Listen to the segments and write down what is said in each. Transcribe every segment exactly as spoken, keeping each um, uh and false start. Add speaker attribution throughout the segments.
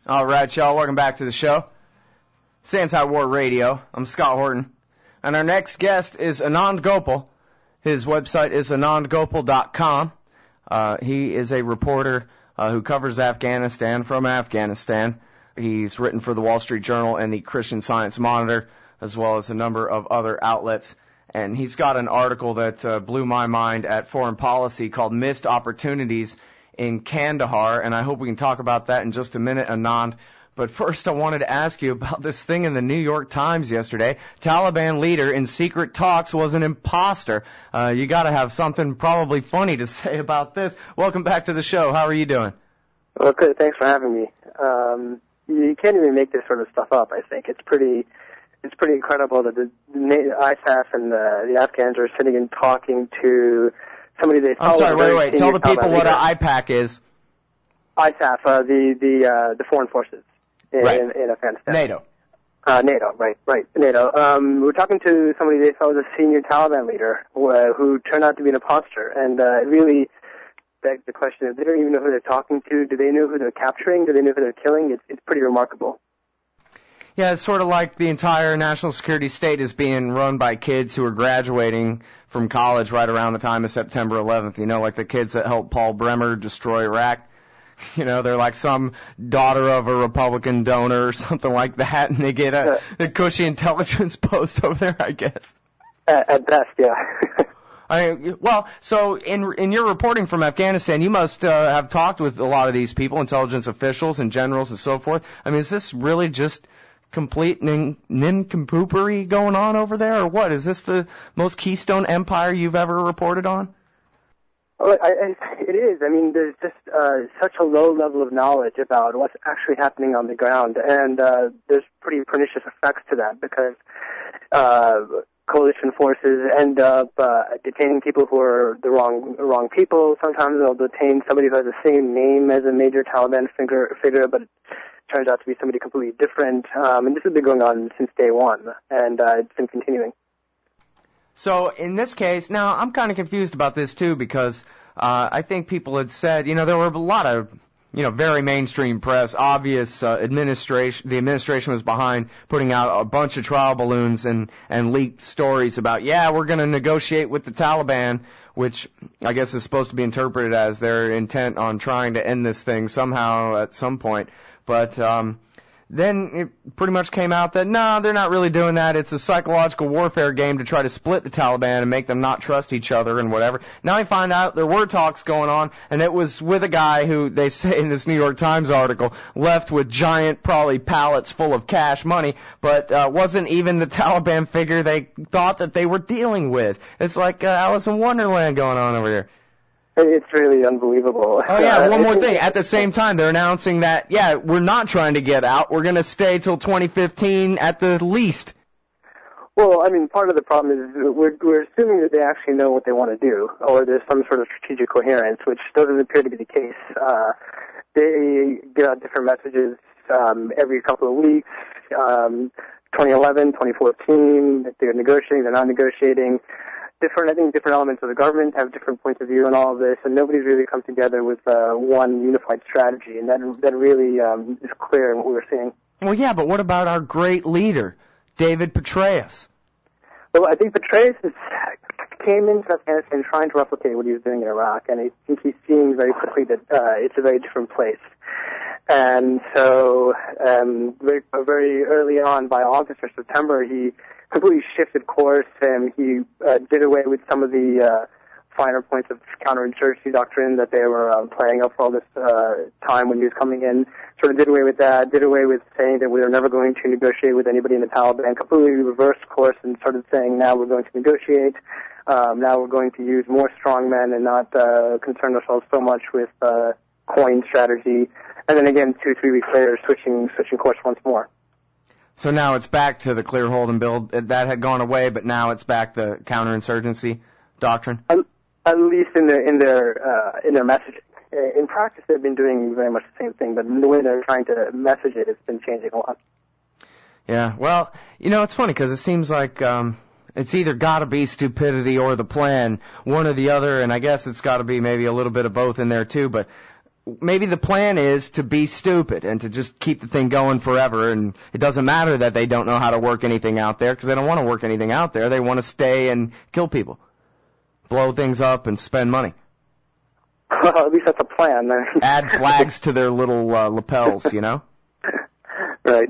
Speaker 1: All right, y'all, welcome back to the show. It's Anti-War Radio. I'm Scott Horton. And our next guest is Anand Gopal. His website is anand gopal dot com. Uh, he is a reporter uh, who covers Afghanistan from Afghanistan. He's written for the Wall Street Journal and the Christian Science Monitor, as well as a number of other outlets. And he's got an article that uh, blew my mind at Foreign Policy called Missed Opportunities in Kandahar, and I hope we can talk about that in just a minute, Anand. But first I wanted to ask you about this thing in the New York Times yesterday. Taliban leader in secret talks was an imposter. Uh, you got to have something probably funny to say about this. Welcome back to the show. How are you doing?
Speaker 2: Well, good. Thanks for having me. Um, you can't even make this sort of stuff up, I think. It's pretty it's pretty incredible that the I S A F and the, the Afghans are sitting and talking to somebody they
Speaker 1: I'm sorry, wait, wait. Tell the people what an I PAC is.
Speaker 2: I S A F, uh, the the uh, the foreign forces in,
Speaker 1: right.
Speaker 2: in, in Afghanistan.
Speaker 1: NATO.
Speaker 2: Uh, NATO, right, right, NATO. Um, we're talking to somebody they thought was a senior Taliban leader uh, who turned out to be an imposter, and uh, it really begs the question: if they don't even know who they're talking to, do they know who they're capturing? Do they know who they're killing? It's it's pretty remarkable.
Speaker 1: Yeah, it's sort of like the entire national security state is being run by kids who are graduating from college right around the time of September eleventh. You know, like the kids that helped Paul Bremer destroy Iraq. You know, they're like some daughter of a Republican donor or something like that, and they get a, a cushy intelligence post over there, I guess.
Speaker 2: At, at best, yeah.
Speaker 1: I mean, well, so in in your reporting from Afghanistan, you must uh, have talked with a lot of these people, intelligence officials and generals and so forth. I mean, is this really just complete nin- nincompoopery going on over there, or what? Is this the most keystone empire you've ever reported on?
Speaker 2: Well, I, I, it is. I mean, there's just uh, such a low level of knowledge about what's actually happening on the ground, and uh, there's pretty pernicious effects to that because uh, coalition forces end up uh, detaining people who are the wrong the wrong people. Sometimes they'll detain somebody who has the same name as a major Taliban figure, figure but turns out to be somebody completely different, um, and this has been going on since day one, and uh, it's been continuing.
Speaker 1: So in this case, now I'm kind of confused about this too because uh, I think people had said, you know, there were a lot of, you know, very mainstream press, obvious uh, administration. The administration was behind putting out a bunch of trial balloons and and leaked stories about, yeah, we're going to negotiate with the Taliban, which I guess is supposed to be interpreted as their intent on trying to end this thing somehow at some point. But um, then it pretty much came out that, no, they're not really doing that. It's a psychological warfare game to try to split the Taliban and make them not trust each other and whatever. Now I find out there were talks going on, and it was with a guy who, they say in this New York Times article, left with giant, probably pallets full of cash money, but uh, wasn't even the Taliban figure they thought that they were dealing with. It's like uh, Alice in Wonderland going on over here.
Speaker 2: It's really unbelievable.
Speaker 1: Oh, yeah, one more thing. At the same time, they're announcing that, yeah, we're not trying to get out. We're going to stay till twenty fifteen at the least.
Speaker 2: Well, I mean, part of the problem is we're, we're assuming that they actually know what they want to do, or there's some sort of strategic coherence, which doesn't appear to be the case. Uh, they get out different messages um, every couple of weeks. Um, twenty eleven, twenty fourteen, they're negotiating, they're not negotiating. Different, I think different elements of the government have different points of view on all of this, and nobody's really come together with uh, one unified strategy, and that that really um, is clear in what we were seeing.
Speaker 1: Well, yeah, but what about our great leader, David Petraeus?
Speaker 2: Well, I think Petraeus is, came into Afghanistan trying to replicate what he was doing in Iraq, and I think he's seeing very quickly that uh, it's a very different place. And so um, very, very early on, by August or September, he completely shifted course, and he uh, did away with some of the uh, finer points of counterinsurgency doctrine that they were um, playing up for all this uh, time when he was coming in. Sort of did away with that, did away with saying that we were never going to negotiate with anybody in the Taliban, completely reversed course and started saying now we're going to negotiate, um, now we're going to use more strongmen and not uh, concern ourselves so much with uh, coin strategy. And then again, two, three weeks later, switching switching course once more.
Speaker 1: So now it's back to the clear hold and build. That had gone away, but now it's back to counterinsurgency doctrine?
Speaker 2: At, at least in their in their uh, in their messaging. In practice, they've been doing very much the same thing, but in the way they're trying to message it, it's been changing a lot.
Speaker 1: Yeah, well, you know, it's funny because it seems like um, it's either got to be stupidity or the plan, one or the other, and I guess it's got to be maybe a little bit of both in there too, but maybe the plan is to be stupid and to just keep the thing going forever, and it doesn't matter that they don't know how to work anything out there because they don't want to work anything out there. They want to stay and kill people, blow things up, and spend money.
Speaker 2: Well, at least that's a plan.
Speaker 1: Add flags to their little uh, lapels, you know?
Speaker 2: Right.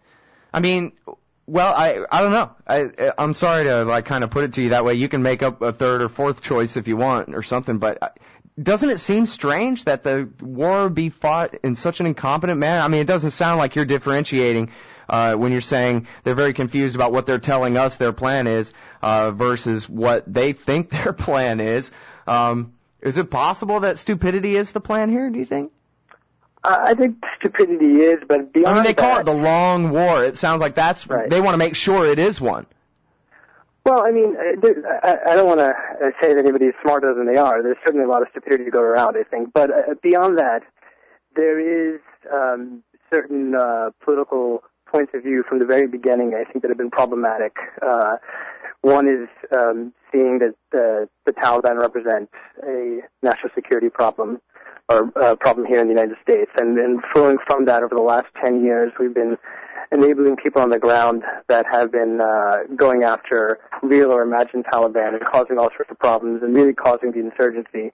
Speaker 1: I mean, well, I I don't know. I I'm sorry to like kind of put it to you that way. You can make up a third or fourth choice if you want or something, but doesn't it seem strange that the war be fought in such an incompetent manner? I mean, it doesn't sound like you're differentiating uh, when you're saying they're very confused about what they're telling us their plan is uh, versus what they think their plan is. Um, is it possible that stupidity is the plan here, do you think?
Speaker 2: Uh, I think stupidity is, but beyond
Speaker 1: I mean, they
Speaker 2: that,
Speaker 1: call it the long war. It sounds like that's
Speaker 2: right.
Speaker 1: They want to make sure it is one.
Speaker 2: Well, I mean, I, I don't want to say that anybody's smarter than they are. There's certainly a lot of stupidity to go around, I think. But uh, beyond that, there is um, certain uh, political points of view from the very beginning, I think, that have been problematic. Uh, one is um, seeing that uh, the Taliban represent a national security problem or uh, problem here in the United States. And then flowing from that over the last ten years, we've been enabling people on the ground that have been uh, going after real or imagined Taliban and causing all sorts of problems and really causing the insurgency.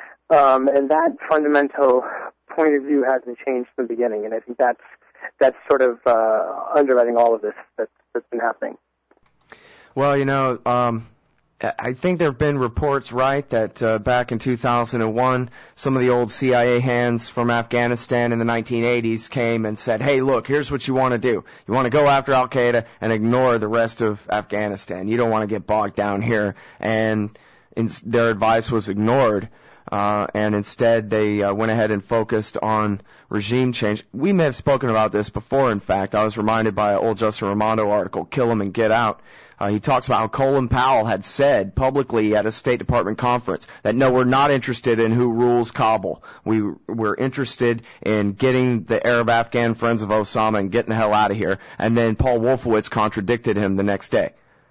Speaker 2: Um, and that fundamental point of view hasn't changed from the beginning, and I think that's that's sort of uh, underwriting all of this that's, that's been happening.
Speaker 1: Well, you know, um, I think there have been reports, right, that uh, back in two thousand one, some of the old C I A hands from Afghanistan in the nineteen eighties came and said, hey, look, here's what you want to do. You want to go after Al-Qaeda and ignore the rest of Afghanistan. You don't want to get bogged down here. And in, their advice was ignored, uh, and instead they uh, went ahead and focused on regime change. We may have spoken about this before, in fact. I was reminded by an old Justin Raimondo article, Kill 'Em and Get Out. Uh, he talks about how Colin Powell had said publicly at a State Department conference that, no, we're not interested in who rules Kabul. We, we're interested in getting the Arab Afghan friends of Osama and getting the hell out of here. And then Paul Wolfowitz contradicted him the next day.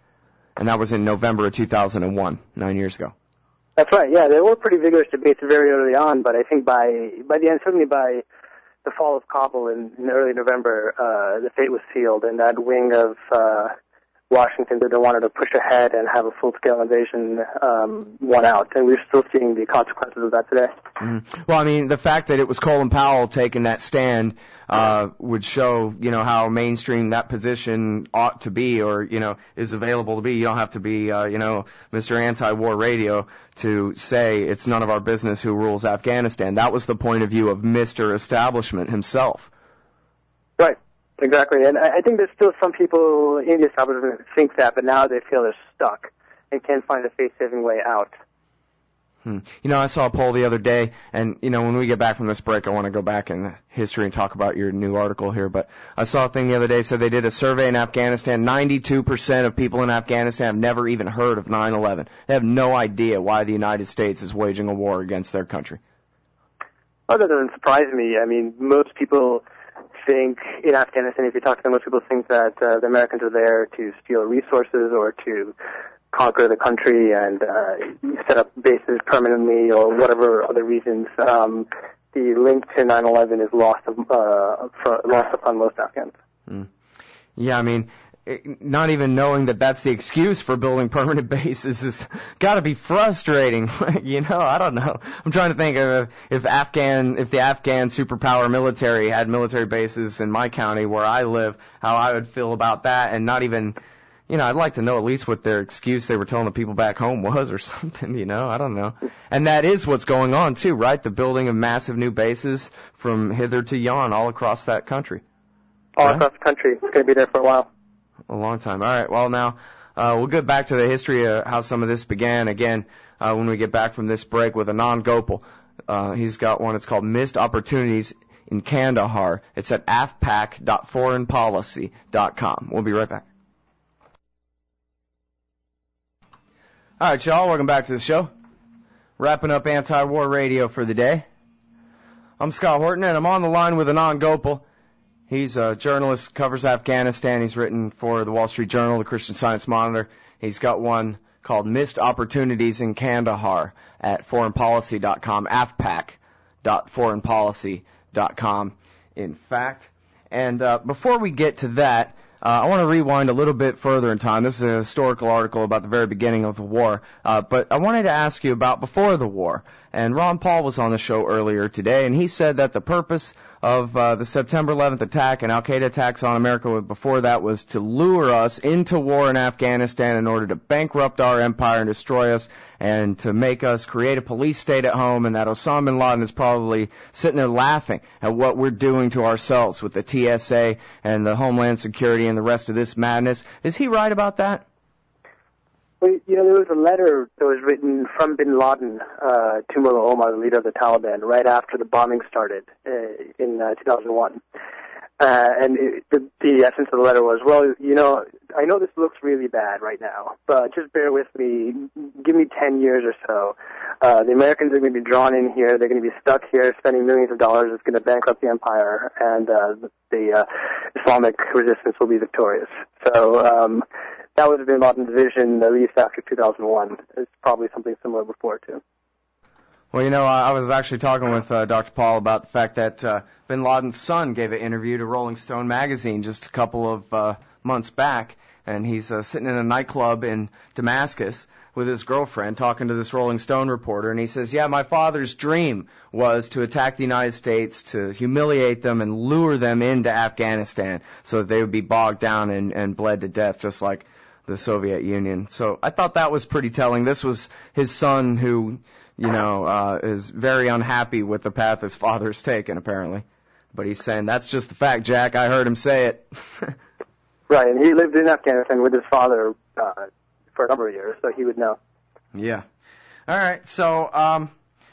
Speaker 1: And that was in November of two thousand one, nine years ago.
Speaker 2: That's right, yeah. There were pretty vigorous debates very early on, but I think by, by the end, certainly by the fall of Kabul in, in early November, uh, the fate was sealed, and that wing of uh, Washington that they wanted to push ahead and have a full-scale invasion um, won out, and we're still seeing the consequences of that today.
Speaker 1: Mm-hmm. Well, I mean, the fact that it was Colin Powell taking that stand uh, would show, you know, how mainstream that position ought to be, or, you know, is available to be. You don't have to be, uh, you know, Mister Anti-War Radio to say it's none of our business who rules Afghanistan. That was the point of view of Mister Establishment himself.
Speaker 2: Right. Exactly, and I think there's still some people in the establishment who think that, but now they feel they're stuck and can't find a face-saving way out.
Speaker 1: Hmm. You know, I saw a poll the other day, and, you know, when we get back from this break, I want to go back in history and talk about your new article here, but I saw a thing the other day, said they did a survey in Afghanistan. ninety-two percent of people in Afghanistan have never even heard of nine eleven. They have no idea why the United States is waging a war against their country.
Speaker 2: Well, that doesn't surprise me. I mean, most people think in Afghanistan, if you talk to them, most people think that uh, the Americans are there to steal resources or to conquer the country and uh, set up bases permanently or whatever other reasons. Um, the link to nine eleven is lost, uh, for, lost upon most Afghans.
Speaker 1: Mm. Yeah, I mean, not even knowing that that's the excuse for building permanent bases has got to be frustrating. You know, I don't know. I'm trying to think of if Afghan, if the Afghan superpower military had military bases in my county where I live, how I would feel about that, and not even, you know, I'd like to know at least what their excuse they were telling the people back home was or something, you know, I don't know. And that is what's going on too, right? The building of massive new bases from hither to yon all across that country.
Speaker 2: All
Speaker 1: right?
Speaker 2: Across the country. It's going to be there for a while.
Speaker 1: A long time. All right. Well, now uh, we'll get back to the history of how some of this began again uh, when we get back from this break with Anand Gopal. Uh, he's got one. It's called Missed Opportunities in Kandahar. It's at a f p a c dot foreign policy dot com. We'll be right back. All right, y'all. Welcome back to the show. Wrapping up Anti-War Radio for the day. I'm Scott Horton, and I'm on the line with Anand Gopal. He's a journalist, covers Afghanistan. He's written for the Wall Street Journal, the Christian Science Monitor. He's got one called Missed Opportunities in Kandahar at foreign policy dot com, a f p a c dot foreign policy dot com, in fact. And uh, before we get to that, uh, I want to rewind a little bit further in time. This is a historical article about the very beginning of the war, uh, but I wanted to ask you about before the war. And Ron Paul was on the show earlier today, and he said that the purpose of uh, the September eleventh attack and Al-Qaeda attacks on America before that was to lure us into war in Afghanistan in order to bankrupt our empire and destroy us, and to make us create a police state at home, and that Osama bin Laden is probably sitting there laughing at what we're doing to ourselves with the T S A and the Homeland Security and the rest of this madness. Is he right about that?
Speaker 2: Well, you know, there was a letter that was written from bin Laden uh, to Mullah Omar, the leader of the Taliban, right after the bombing started uh, in uh, two thousand one. Uh, and it, the, the essence of the letter was, well, you know, I know this looks really bad right now, but just bear with me. Give me ten years or so. Uh, the Americans are going to be drawn in here. They're going to be stuck here spending millions of dollars. It's going to bankrupt the empire, and uh, the uh, Islamic resistance will be victorious. So um, that was bin Laden's vision, at least after two thousand one. It's probably something similar before, too.
Speaker 1: Well, you know, I was actually talking with uh, Doctor Paul about the fact that uh, bin Laden's son gave an interview to Rolling Stone magazine just a couple of uh, months back, and he's uh, sitting in a nightclub in Damascus with his girlfriend talking to this Rolling Stone reporter, and he says, yeah, my father's dream was to attack the United States, to humiliate them and lure them into Afghanistan so that they would be bogged down and, and bled to death just like the Soviet Union. So I thought that was pretty telling. This was his son who, you know, uh, is very unhappy with the path his father's taken, apparently. But he's saying, that's just the fact, Jack. I heard him say it.
Speaker 2: Right, and he lived in Afghanistan with his father uh, for a number of years, so he would know.
Speaker 1: Yeah. All right, so um,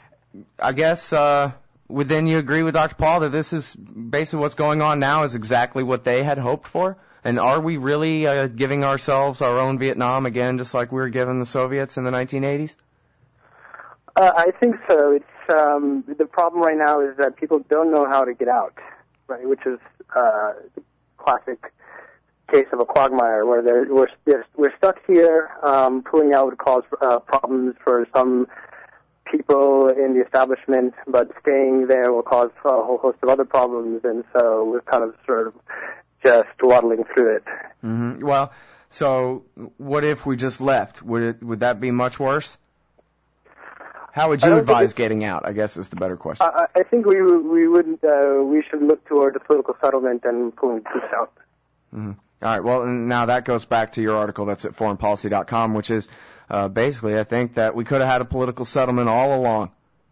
Speaker 1: I guess uh, would then you agree with Doctor Paul that this is basically what's going on now is exactly what they had hoped for? And are we really uh, giving ourselves our own Vietnam again, just like we were giving the Soviets in the nineteen eighties?
Speaker 2: Uh, I think so. It's um, the problem right now is that people don't know how to get out, right? Which is uh, the classic case of a quagmire, where they're, we're they're, we're stuck here. Um, pulling out would cause uh, problems for some people in the establishment, but staying there will cause a whole host of other problems, and so we're kind of sort of just waddling through it.
Speaker 1: Mm-hmm. Well, so what if we just left? Would it, would that be much worse? How would you advise getting out, I guess is the better question.
Speaker 2: I, I think we we would uh, we should look toward the political settlement and pulling troops out.
Speaker 1: Mm-hmm. All right, well, now that goes back to your article that's at foreign policy dot com, which is uh, basically, I think, that we could have had a political settlement all along.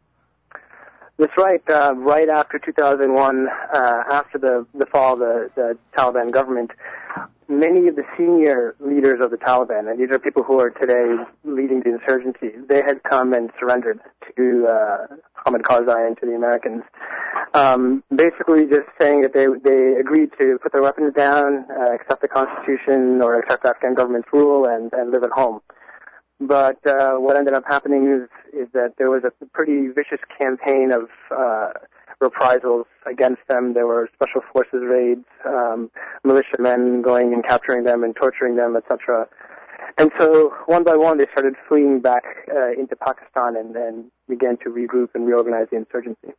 Speaker 2: That's right. Uh, right after two thousand one, uh, after the, the fall of the, the Taliban government, many of the senior leaders of the Taliban, and these are people who are today leading the insurgency, they had come and surrendered to uh, Hamid Karzai and to the Americans, um, basically just saying that they they agreed to put their weapons down, uh, accept the Constitution or accept Afghan government's rule, and, and live at home. But uh, what ended up happening is, is that there was a pretty vicious campaign of uh, reprisals against them. There were special forces raids, um, militiamen going and capturing them and torturing them, et cetera. And so one by one they started fleeing back uh, into Pakistan and then began to regroup and reorganize the insurgency.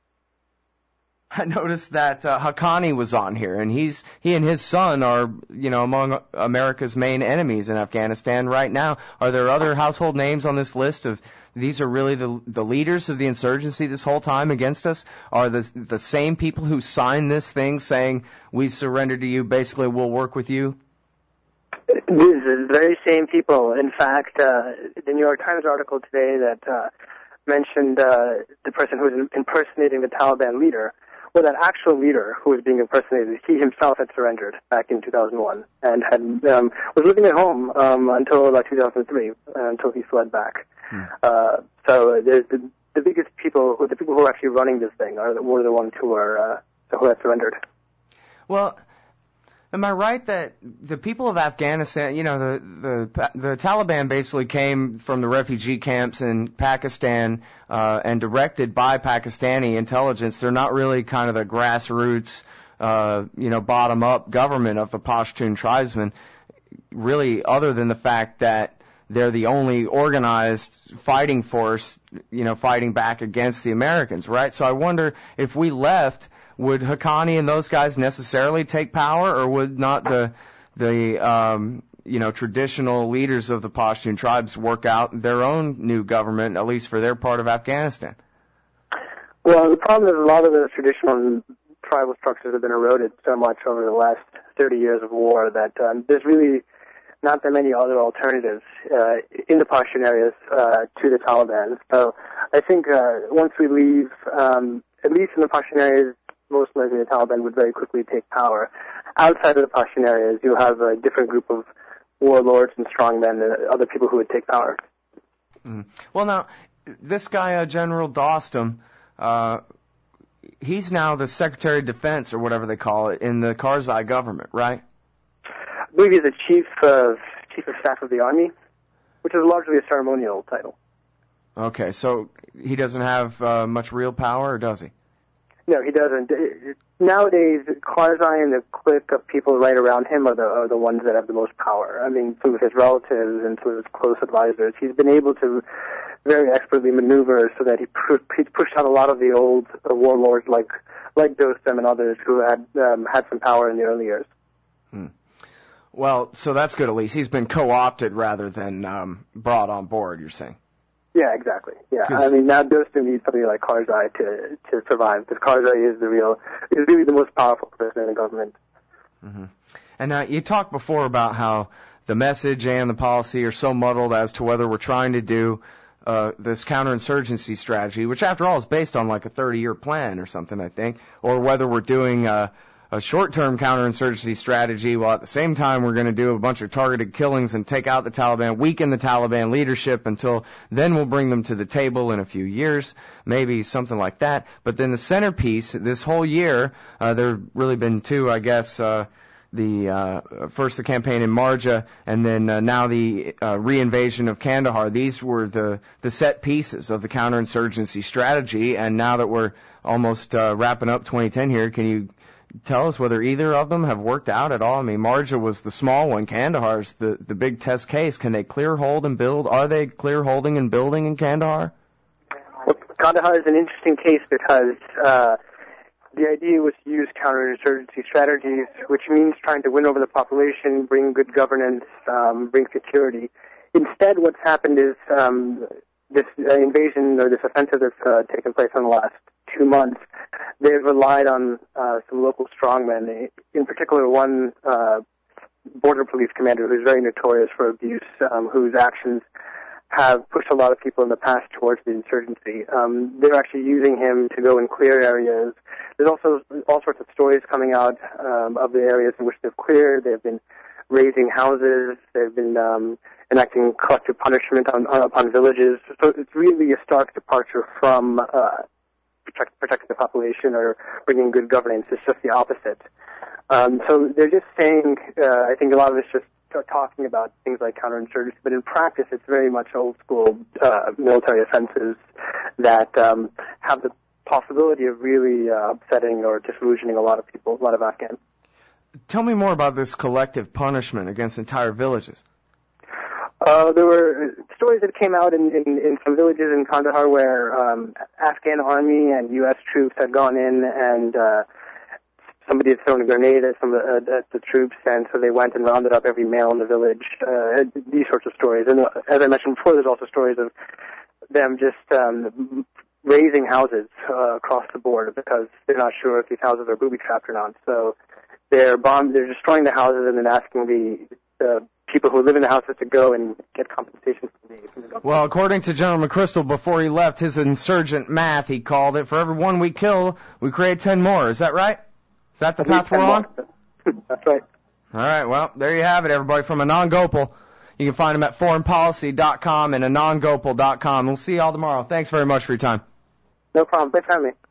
Speaker 1: I noticed that uh, Haqqani was on here, and he's he and his son are, you know, among America's main enemies in Afghanistan right now. Are there other household names on this list of these are really the the leaders of the insurgency this whole time against us? Are the the same people who signed this thing saying we surrender to you, basically we'll work with you?
Speaker 2: These are the very same people. In fact, uh, the New York Times article today that uh, mentioned uh, the person who was impersonating the Taliban leader. Well, that actual leader who was being impersonated, he himself had surrendered back in two thousand one and had um, was living at home um, until about two thousand three, uh, until he fled back. Hmm. Uh, so the, the the biggest people, the people who are actually running this thing, are were the ones who are uh, who had surrendered.
Speaker 1: Well, am I right that the people of Afghanistan, you know, the the the Taliban basically came from the refugee camps in Pakistan uh, and directed by Pakistani intelligence? They're not really kind of the grassroots, uh, you know, bottom-up government of the Pashtun tribesmen, really, other than the fact that they're the only organized fighting force, you know, fighting back against the Americans, right? So I wonder if we left, would Haqqani and those guys necessarily take power, or would not the the um, you know traditional leaders of the Pashtun tribes work out their own new government, at least for their part of Afghanistan?
Speaker 2: Well, the problem is a lot of the traditional tribal structures have been eroded so much over the last thirty years of war that um, there's really not that many other alternatives uh, in the Pashtun areas uh, to the Taliban. So I think uh, once we leave, um, at least in the Pashtun areas, most likely the Taliban would very quickly take power. Outside of the Pashtun areas, you have a different group of warlords and strongmen and other people who would take power.
Speaker 1: Mm. Well, now, this guy, uh, General Dostum, uh, he's now the Secretary of Defense, or whatever they call it, in the Karzai government, right?
Speaker 2: I believe he's the chief of chief of staff of the army, which is largely a ceremonial title.
Speaker 1: Okay, so he doesn't have uh, much real power, or does he?
Speaker 2: No, he doesn't. Nowadays, Karzai and the clique of people right around him are the are the ones that have the most power. I mean, some of his relatives and some of his close advisors. He's been able to very expertly maneuver so that he pu- he's pushed out a lot of the old uh, warlords like like Dostum and others who had um, had some power in the early years.
Speaker 1: Hmm. Well, so that's good at least. He's been co-opted rather than um, brought on board, you're saying?
Speaker 2: Yeah, exactly. Yeah, I mean, now Dostum needs somebody like Karzai to to survive, because Karzai is the real, is really the most powerful person in the government.
Speaker 1: Mm-hmm. And now, you talked before about how the message and the policy are so muddled as to whether we're trying to do uh, this counterinsurgency strategy, which after all is based on like a thirty-year plan or something, I think, or whether we're doing uh, a short-term counterinsurgency strategy while at the same time we're going to do a bunch of targeted killings and take out the Taliban, weaken the Taliban leadership until then we'll bring them to the table in a few years, maybe something like that. But then the centerpiece this whole year, uh, there have really been two, I guess, uh, the uh, first the campaign in Marja, and then uh, now the uh, re-invasion of Kandahar. These were the, the set pieces of the counterinsurgency strategy, and now that we're almost uh, wrapping up twenty ten here, can you tell us whether either of them have worked out at all? I mean, Marja was the small one. Kandahar's the, the big test case. Can they clear, hold, and build? Are they clear, holding, and building in Kandahar?
Speaker 2: Well, Kandahar is an interesting case because uh, the idea was to use counterinsurgency strategies, which means trying to win over the population, bring good governance, um, bring security. Instead, what's happened is um, this uh, invasion or this offensive that's uh, taken place in the last two months, they've relied on uh, some local strongmen, in particular one uh, border police commander who's very notorious for abuse, um, whose actions have pushed a lot of people in the past towards the insurgency. Um, they're actually using him to go and clear areas. There's also all sorts of stories coming out um, of the areas in which they've cleared. They've been raising houses. They've been um, enacting collective punishment on, on, upon villages. So it's really a stark departure from uh, protect, protecting the population or bringing good governance. It's just the opposite. Um, so they're just saying, uh, I think a lot of it's just talking about things like counterinsurgency, but in practice it's very much old school uh, military offenses that um, have the possibility of really uh, upsetting or disillusioning a lot of people, a lot of Afghans.
Speaker 1: Tell me more about this collective punishment against entire villages.
Speaker 2: Uh, there were stories that came out in, in, in some villages in Kandahar where um, Afghan army and U S troops had gone in and uh, somebody had thrown a grenade at some of the, uh, at the troops, and so they went and rounded up every male in the village. Uh, these sorts of stories. And uh, as I mentioned before, there's also stories of them just um, raising houses uh, across the board because they're not sure if these houses are booby-trapped or not. So they're bomb- they're destroying the houses and then asking the, the people who live in the houses to go and get compensation from the, from the government.
Speaker 1: Well, according to General McChrystal, before he left, his insurgent math, he called it, for every one we kill, we create ten more. Is that right? Is that the path we're on?
Speaker 2: That's right.
Speaker 1: All right, well, there you have it, everybody, from Anand Gopal. You can find him at foreign policy dot com and anand gopal dot com. We'll see you all tomorrow. Thanks very much for your time.
Speaker 2: No problem. Thanks for having me.